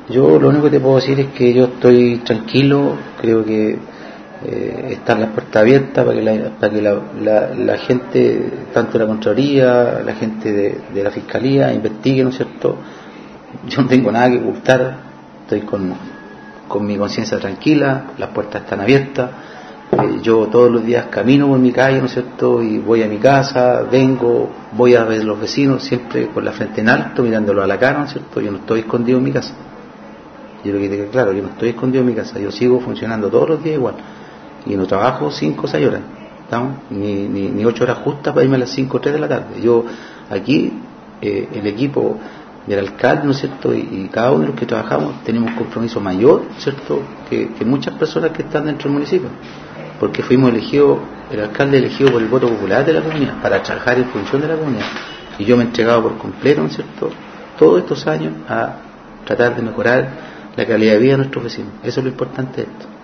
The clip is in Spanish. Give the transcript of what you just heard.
Yo lo único que te puedo decir es que yo estoy tranquilo, creo que están las puertas abiertas para que la gente, tanto la Contraloría, la gente de la Fiscalía, investigue, ¿no es cierto? Yo no tengo nada que ocultar, estoy con mi conciencia tranquila, las puertas están abiertas, yo todos los días camino por mi calle, ¿no es cierto? Y voy a mi casa, vengo, voy a ver a los vecinos, siempre con la frente en alto, mirándolo a la cara, ¿no es cierto? Yo no estoy escondido en mi casa. Yo lo que te quede claro, yo no estoy escondido en mi casa, yo sigo funcionando todos los días igual. Y no trabajo 5 o 6 horas, ¿no? Ni 8 horas justas para irme a las 5 o 3 de la tarde. Yo aquí, el equipo del alcalde, ¿no es cierto? Y cada uno de los que trabajamos tenemos un compromiso mayor, ¿cierto? Que muchas personas que están dentro del municipio, porque fuimos elegidos, el alcalde elegido por el voto popular de la comunidad, para trabajar en función de la comunidad. Y yo me he entregado por completo, ¿no es cierto?, todos estos años a tratar de mejorar la calidad de vida de nuestros vecinos. Eso es lo importante de esto.